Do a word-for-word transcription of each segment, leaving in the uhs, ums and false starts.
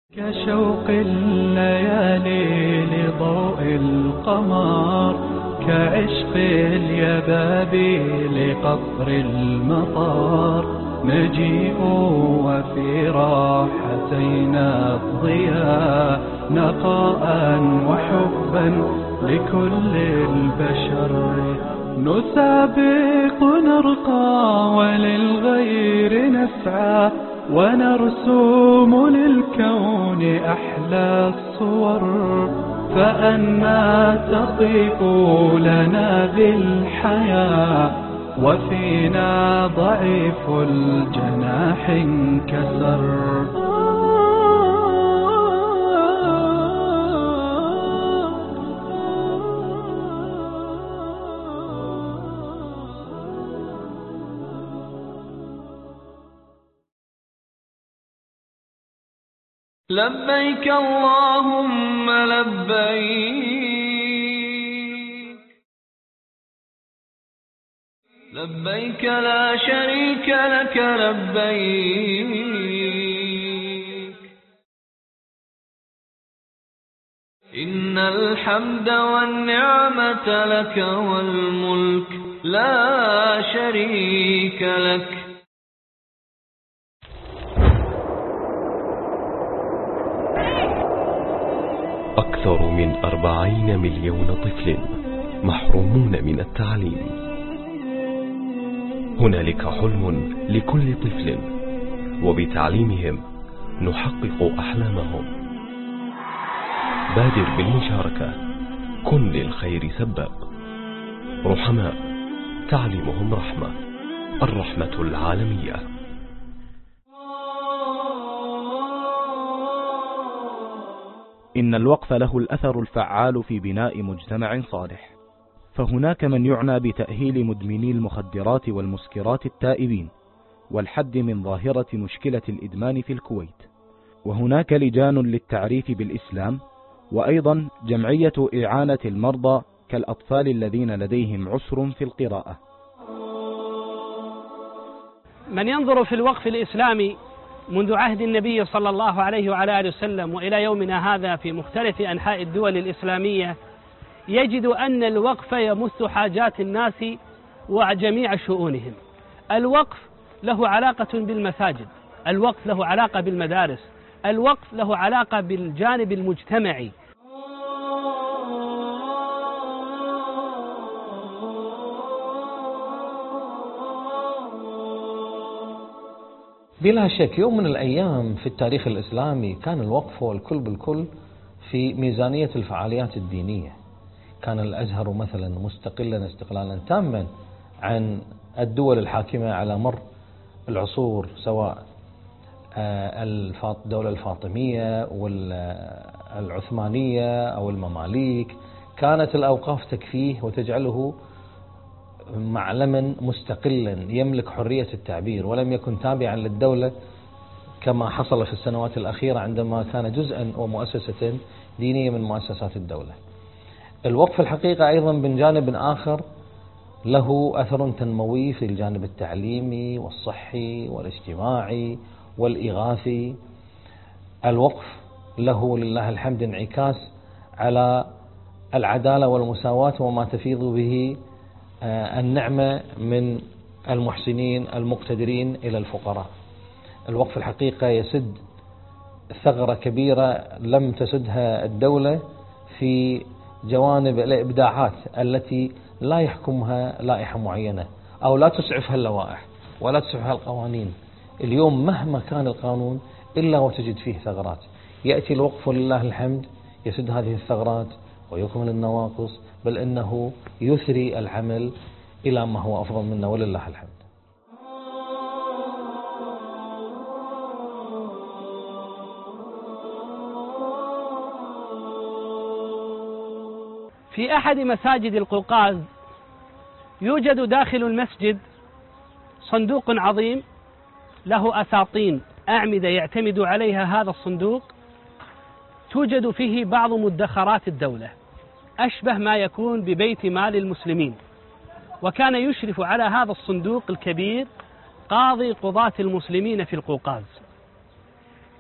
كشوق الليالي لضوء القمر، كعشق اليبابي لقطر المطر، نجيء وفي راحتينا الضياء، نقاء وحبا لكل البشر، نسابق نرقى وللغير نسعى، ونرسم للكون أحلى الصور، فأنا تطيب لنا بالحياة، وفينا ضعيف الجناح انكسر. لبيك اللهم لبيك، لبيك لا شريك لك لبيك، إن الحمد والنعمة لك والملك لا شريك لك. أكثر من أربعين مليون طفل محرومون من التعليم. هنالك حلم لكل طفل، وبتعليمهم نحقق أحلامهم. بادر بالمشاركة، كن للخير سباب. رحماء، تعليمهم رحمة، الرحمة العالمية. إن الوقف له الأثر الفعال في بناء مجتمع صالح، فهناك من يعنى بتأهيل مدمني المخدرات والمسكرات التائبين، والحد من ظاهرة مشكلة الإدمان في الكويت، وهناك لجان للتعريف بالإسلام، وأيضا جمعية إعانة المرضى كالأطفال الذين لديهم عسر في القراءة. من ينظر في الوقف الإسلامي منذ عهد النبي صلى الله عليه وعلى آله وسلم وإلى يومنا هذا في مختلف أنحاء الدول الإسلامية، يجد أن الوقف يمس حاجات الناس وجميع شؤونهم. الوقف له علاقة بالمساجد، الوقف له علاقة بالمدارس، الوقف له علاقة بالجانب المجتمعي. بلا شك يوم من الأيام في التاريخ الإسلامي كان الوقف هو الكل بالكل في ميزانية الفعاليات الدينية. كان الأزهر مثلا مستقلا استقلالا تاما عن الدول الحاكمة على مر العصور، سواء الدولة الفاطمية والعثمانية أو المماليك. كانت الأوقاف تكفيه وتجعله معلما مستقلا يملك حرية التعبير، ولم يكن تابعا للدولة كما حصل في السنوات الأخيرة عندما كان جزءا ومؤسسة دينية من مؤسسات الدولة. الوقف الحقيقة أيضا من جانب آخر له أثر تنموي في الجانب التعليمي والصحي والاجتماعي والإغاثي. الوقف له لله الحمد انعكاس على العدالة والمساواة وما تفيض به النعمة من المحسنين المقتدرين إلى الفقراء. الوقف الحقيقة يسد ثغرة كبيرة لم تسدها الدولة في جوانب الإبداعات التي لا يحكمها لائحة معينة أو لا تسعفها اللوائح ولا تسعفها القوانين. اليوم مهما كان القانون إلا وتجد فيه ثغرات. يأتي الوقف لله الحمد يسد هذه الثغرات ويكمل النواقص، بل إنه يثري العمل إلى ما هو أفضل منه ولله الحمد. في أحد مساجد القوقاز يوجد داخل المسجد صندوق عظيم له أساطين أعمدة يعتمد عليها هذا الصندوق، توجد فيه بعض مدخرات الدولة، أشبه ما يكون ببيت مال المسلمين. وكان يشرف على هذا الصندوق الكبير قاضي قضاة المسلمين في القوقاز.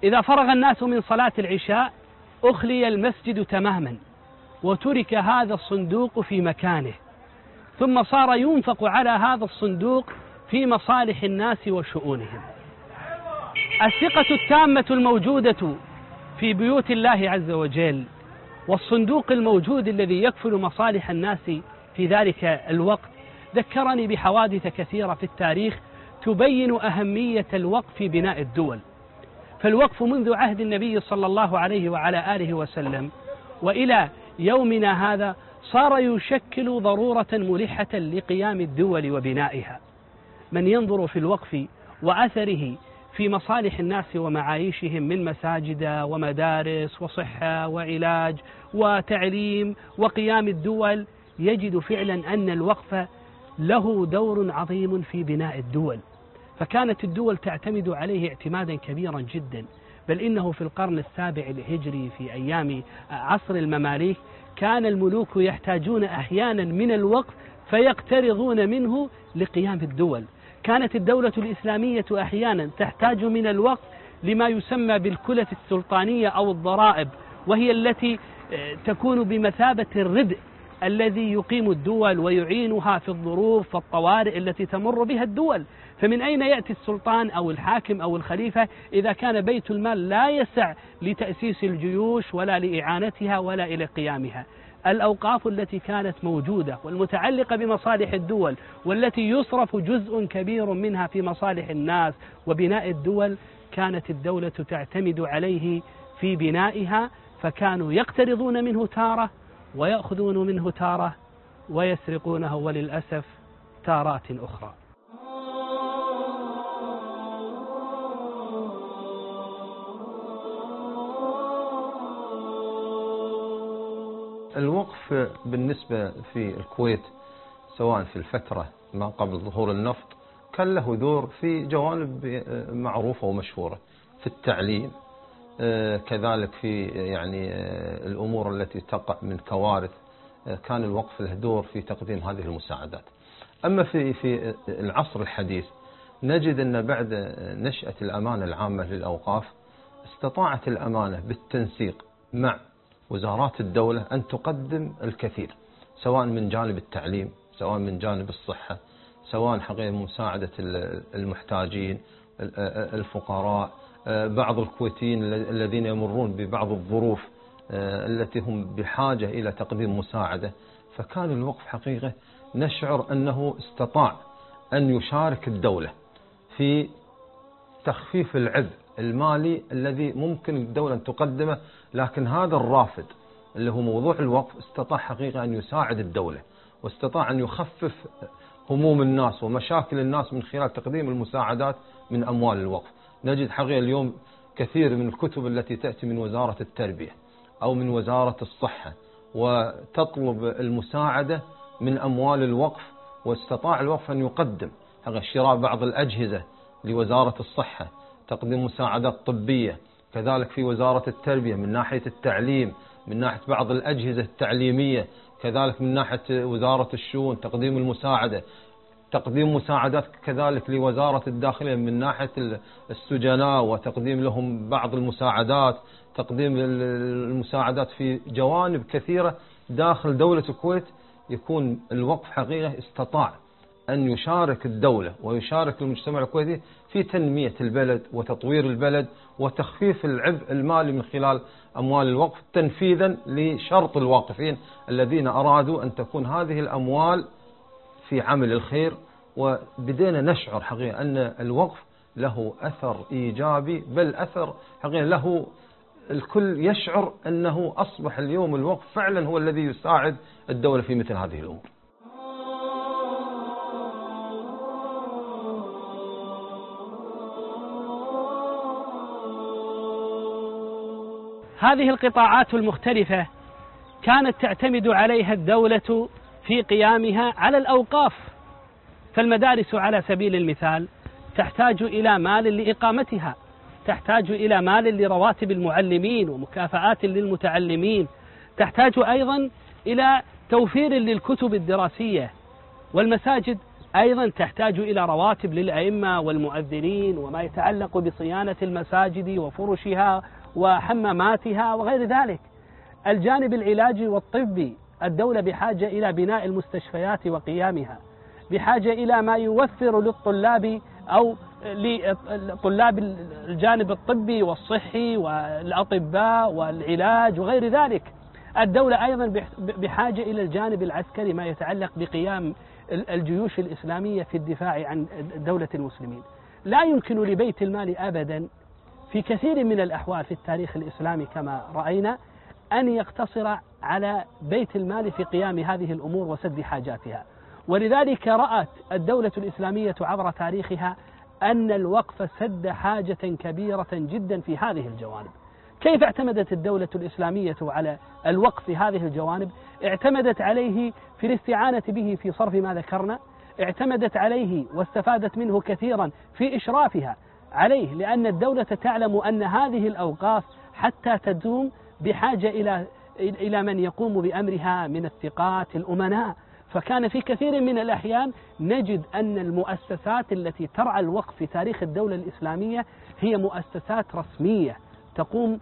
إذا فرغ الناس من صلاة العشاء أخلي المسجد تماما وترك هذا الصندوق في مكانه، ثم صار ينفق على هذا الصندوق في مصالح الناس وشؤونهم. الثقة التامة الموجودة في بيوت الله عز وجل والصندوق الموجود الذي يكفل مصالح الناس في ذلك الوقت ذكرني بحوادث كثيرة في التاريخ تبين أهمية الوقف في بناء الدول. فالوقف منذ عهد النبي صلى الله عليه وعلى آله وسلم وإلى يومنا هذا صار يشكل ضرورة ملحة لقيام الدول وبنائها. من ينظر في الوقف وأثره في مصالح الناس ومعايشهم من مساجد ومدارس وصحة وعلاج وتعليم وقيام الدول يجد فعلا أن الوقف له دور عظيم في بناء الدول، فكانت الدول تعتمد عليه اعتمادا كبيرا جدا. بل إنه في القرن السابع الهجري في أيام عصر المماليك كان الملوك يحتاجون أحيانا من الوقف فيقترضون منه لقيام الدول. كانت الدولة الإسلامية أحيانا تحتاج من الوقف لما يسمى بالكلة السلطانية أو الضرائب، وهي التي تكون بمثابة الردء الذي يقيم الدول ويعينها في الظروف والطوارئ التي تمر بها الدول. فمن أين يأتي السلطان أو الحاكم أو الخليفة إذا كان بيت المال لا يسع لتأسيس الجيوش ولا لإعانتها ولا إلى قيامها؟ الأوقاف التي كانت موجودة والمتعلقة بمصالح الدول والتي يصرف جزء كبير منها في مصالح الناس وبناء الدول كانت الدولة تعتمد عليه في بنائها، فكانوا يقترضون منه تارة ويأخذون منه تارة ويسرقونه وللأسف تارات أخرى. الوقف بالنسبة في الكويت سواء في الفترة ما قبل ظهور النفط كان له دور في جوانب معروفة ومشهورة في التعليم، كذلك في يعني الأمور التي تقع من كوارث كان الوقف له دور في تقديم هذه المساعدات. أما في في العصر الحديث نجد أن بعد نشأة الأمانة العامة للأوقاف استطاعت الأمانة بالتنسيق مع وزارات الدولة أن تقدم الكثير، سواء من جانب التعليم، سواء من جانب الصحة، سواء حقيقة مساعدة المحتاجين، الفقراء، بعض الكويتيين الذين يمرون ببعض الظروف التي هم بحاجة إلى تقديم مساعدة. فكان الوقف حقيقة نشعر أنه استطاع أن يشارك الدولة في تخفيف العبء المالي الذي ممكن الدولة أن تقدمه، لكن هذا الرافد اللي هو موضوع الوقف استطاع حقيقة أن يساعد الدولة واستطاع أن يخفف هموم الناس ومشاكل الناس من خلال تقديم المساعدات من أموال الوقف. نجد حقيقة اليوم كثير من الكتب التي تأتي من وزارة التربية أو من وزارة الصحة وتطلب المساعدة من أموال الوقف، واستطاع الوقف أن يقدم شراء بعض الأجهزة لوزارة الصحة، تقديم مساعدات طبية، كذلك في وزارة التربية من ناحية التعليم، من ناحية بعض الأجهزة التعليمية، كذلك من ناحية وزارة الشؤون تقديم المساعدة، تقديم مساعدات كذلك لوزارة الداخلية من ناحية السجناء وتقديم لهم بعض المساعدات، تقديم المساعدات في جوانب كثيرة داخل دولة الكويت. يكون الوقف حقيقة استطاع أن يشارك الدولة ويشارك المجتمع الكويتي في تنمية البلد وتطوير البلد وتخفيف العبء المالي من خلال أموال الوقف، تنفيذا لشرط الواقفين الذين أرادوا أن تكون هذه الأموال في عمل الخير. وبدينا نشعر حقيقة أن الوقف له أثر إيجابي، بل أثر حقيقة له الكل يشعر أنه أصبح اليوم الوقف فعلا هو الذي يساعد الدولة في مثل هذه الأمور. هذه القطاعات المختلفة كانت تعتمد عليها الدولة في قيامها على الأوقاف. فالمدارس على سبيل المثال تحتاج إلى مال لإقامتها، تحتاج إلى مال لرواتب المعلمين ومكافآت للمتعلمين، تحتاج أيضا إلى توفير للكتب الدراسية. والمساجد أيضا تحتاج إلى رواتب للأئمة والمؤذنين وما يتعلق بصيانة المساجد وفرشها وحماماتها وغير ذلك. الجانب العلاجي والطبي، الدولة بحاجة إلى بناء المستشفيات وقيامها، بحاجة إلى ما يوفر للطلاب أو لطلاب الجانب الطبي والصحي والأطباء والعلاج وغير ذلك. الدولة أيضا بحاجة إلى الجانب العسكري، ما يتعلق بقيام الجيوش الإسلامية في الدفاع عن دولة المسلمين. لا يمكن لبيت المال أبدا في كثير من الأحوال في التاريخ الإسلامي كما رأينا أن يقتصر على بيت المال في قيام هذه الأمور وسد حاجاتها. ولذلك رأت الدولة الإسلامية عبر تاريخها أن الوقف سد حاجة كبيرة جدا في هذه الجوانب. كيف اعتمدت الدولة الإسلامية على الوقف في هذه الجوانب؟ اعتمدت عليه في الاستعانة به في صرف ما ذكرنا، اعتمدت عليه واستفادت منه كثيرا في إشرافها عليه، لأن الدولة تعلم أن هذه الأوقاف حتى تدوم بحاجة إلى إلى من يقوم بأمرها من الثقات الأمناء. فكان في كثير من الأحيان نجد أن المؤسسات التي ترعى الوقف في تاريخ الدولة الإسلامية هي مؤسسات رسمية تقوم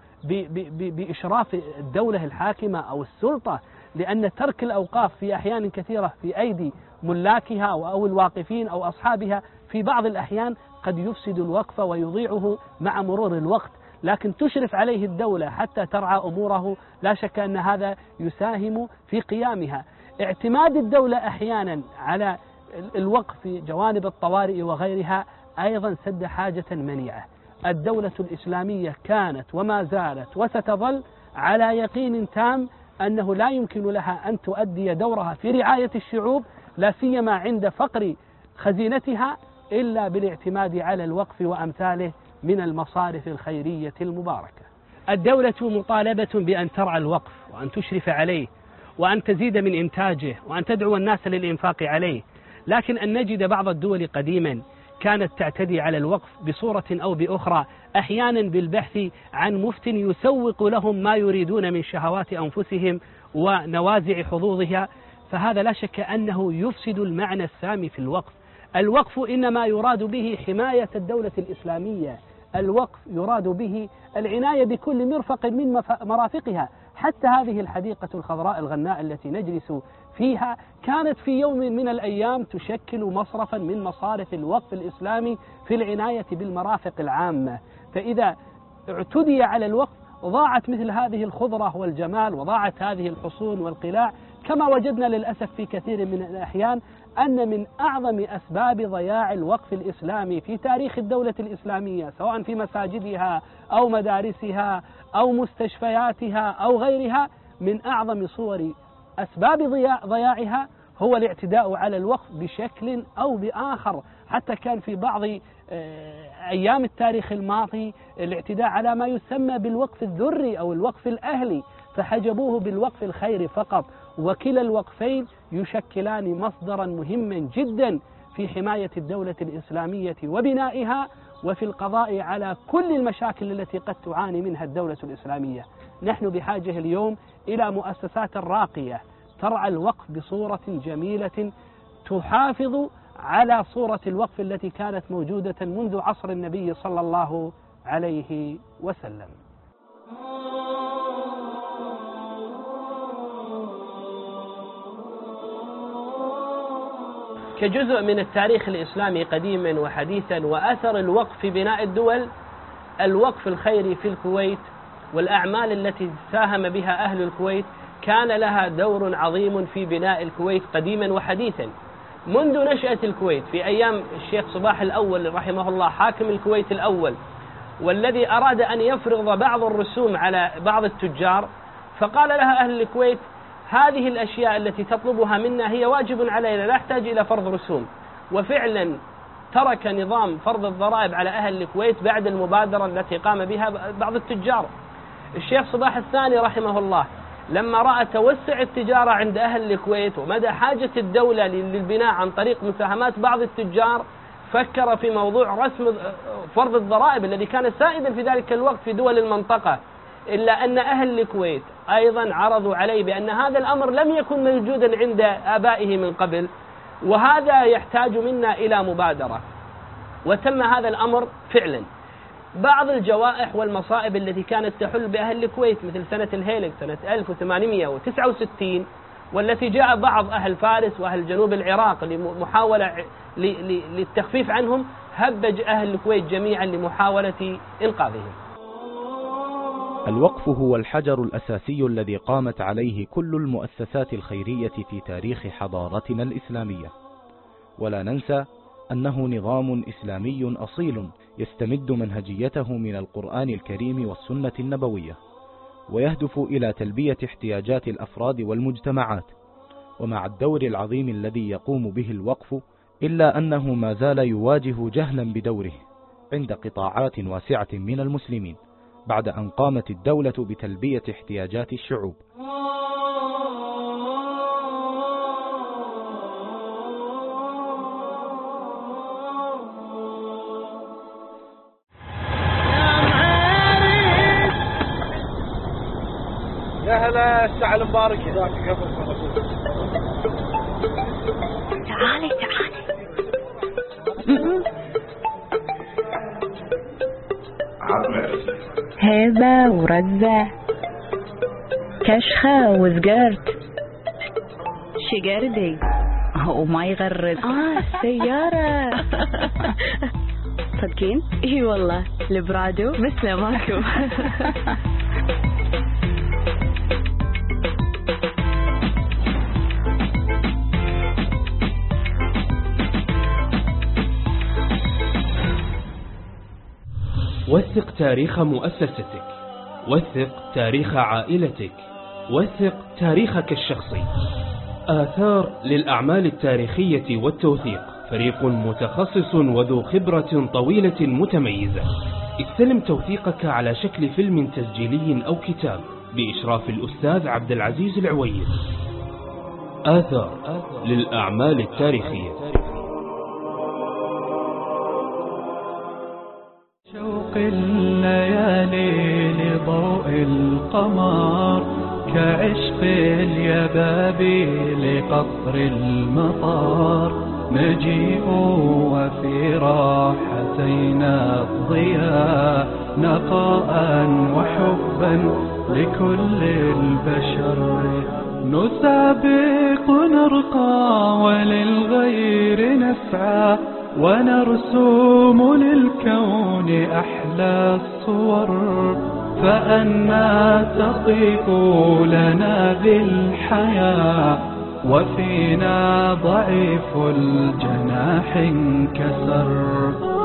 بإشراف الدولة الحاكمة أو السلطة، لأن ترك الأوقاف في أحيان كثيرة في أيدي ملاكها أو الواقفين أو أصحابها في بعض الأحيان قد يفسد الوقف ويضيعه مع مرور الوقت، لكن تشرف عليه الدولة حتى ترعى أموره. لا شك أن هذا يساهم في قيامها. اعتماد الدولة أحيانا على الوقف في جوانب الطوارئ وغيرها أيضا سد حاجة منيعة. الدولة الإسلامية كانت وما زالت وستظل على يقين تام أنه لا يمكن لها أن تؤدي دورها في رعاية الشعوب، لا سيما عند فقر خزينتها، إلا بالاعتماد على الوقف وأمثاله من المصارف الخيرية المباركة. الدولة مطالبة بأن ترعى الوقف وأن تشرف عليه وأن تزيد من إنتاجه وأن تدعو الناس للإنفاق عليه، لكن أن نجد بعض الدول قديما كانت تعتدي على الوقف بصورة أو بأخرى، أحيانا بالبحث عن مفت يسوق لهم ما يريدون من شهوات أنفسهم ونوازع حظوظها، فهذا لا شك أنه يفسد المعنى السامي في الوقف. الوقف إنما يراد به حماية الدولة الإسلامية، الوقف يراد به العناية بكل مرفق من مرافقها. حتى هذه الحديقة الخضراء الغناء التي نجلس فيها كانت في يوم من الأيام تشكل مصرفا من مصارف الوقف الإسلامي في العناية بالمرافق العامة. فإذا اعتدي على الوقف ضاعت مثل هذه الخضرة والجمال وضاعت هذه الحصون والقلاع، كما وجدنا للأسف في كثير من الأحيان أن من أعظم أسباب ضياع الوقف الإسلامي في تاريخ الدولة الإسلامية سواء في مساجدها أو مدارسها أو مستشفياتها أو غيرها، من أعظم صور أسباب ضياعها هو الاعتداء على الوقف بشكل أو بآخر. حتى كان في بعض أيام التاريخ الماضي الاعتداء على ما يسمى بالوقف الذري أو الوقف الأهلي، فحجبوه بالوقف الخيري فقط. وكلا الوقفين يشكلان مصدرا مهما جدا في حماية الدولة الإسلامية وبنائها وفي القضاء على كل المشاكل التي قد تعاني منها الدولة الإسلامية. نحن بحاجة اليوم إلى مؤسسات راقية ترعى الوقف بصورة جميلة تحافظ على صورة الوقف التي كانت موجودة منذ عصر النبي صلى الله عليه وسلم. كجزء من التاريخ الإسلامي قديما وحديثا وأثر الوقف في بناء الدول، الوقف الخيري في الكويت والأعمال التي ساهم بها أهل الكويت كان لها دور عظيم في بناء الكويت قديما وحديثا. منذ نشأة الكويت في أيام الشيخ صباح الأول رحمه الله حاكم الكويت الأول، والذي أراد أن يفرض بعض الرسوم على بعض التجار، فقال لها أهل الكويت هذه الأشياء التي تطلبها منا هي واجب علينا، لا نحتاج إلى فرض رسوم. وفعلا ترك نظام فرض الضرائب على أهل الكويت بعد المبادرة التي قام بها بعض التجار. الشيخ صباح الثاني رحمه الله لما رأى توسع التجارة عند أهل الكويت ومدى حاجة الدولة للبناء عن طريق مساهمات بعض التجار، فكر في موضوع رسم فرض الضرائب الذي كان سائدا في ذلك الوقت في دول المنطقة. إلا أن أهل الكويت أيضا عرضوا عليه بأن هذا الأمر لم يكن موجودا عند آبائه من قبل، وهذا يحتاج منا إلى مبادرة، وتم هذا الأمر فعلا. بعض الجوائح والمصائب التي كانت تحل بأهل الكويت مثل سنة الهيلك سنة ألف وثمانمئة وتسعة وستين، والتي جاء بعض أهل فارس وأهل جنوب العراق لمحاولة للتخفيف عنهم، هبج أهل الكويت جميعا لمحاولة إنقاذهم. الوقف هو الحجر الأساسي الذي قامت عليه كل المؤسسات الخيرية في تاريخ حضارتنا الإسلامية، ولا ننسى أنه نظام إسلامي أصيل يستمد منهجيته من القرآن الكريم والسنة النبوية، ويهدف إلى تلبية احتياجات الأفراد والمجتمعات. ومع الدور العظيم الذي يقوم به الوقف، إلا أنه ما زال يواجه جهلا بدوره عند قطاعات واسعة من المسلمين، بعد أن قامت الدولة بتلبية احتياجات الشعوب. يا هلا، الساعة المباركة. تعالي تعالي. هيبة ورزة، كشخة وزقرت، شقردي وما يغرد. اه السيارة. صدقين؟ اي والله، البرادو بس لا ماكو. وثق تاريخ مؤسستك، وثق تاريخ عائلتك، وثق تاريخك الشخصي. آثار للأعمال التاريخية والتوثيق، فريق متخصص وذو خبرة طويلة متميزة. استلم توثيقك على شكل فيلم تسجيلي أو كتاب بإشراف الأستاذ عبد العزيز العويد. آثار للأعمال التاريخية. شوق الليالي لضوء القمر، كعشق اليبابي لقطر المطار، نجيء وفي راحتينا الضياء، نقاء وحبا لكل البشر، نسابق نرقى وللغير نسعى، ونرسم للكون أحلى الصور، فأنا تطيق لنا بالحياة، وفينا ضعيف الجناح انكسر.